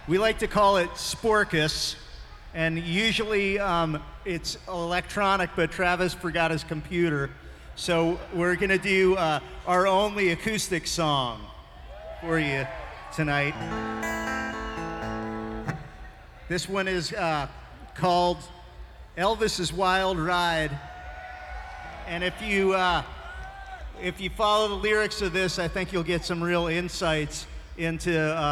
We like to call it Sporkus, and usually it's electronic, but Travis forgot his computer. So we're gonna do our only acoustic song for you tonight. This one is called Elvis's Wild Ride. And if you follow the lyrics of this, I think you'll get some real insights into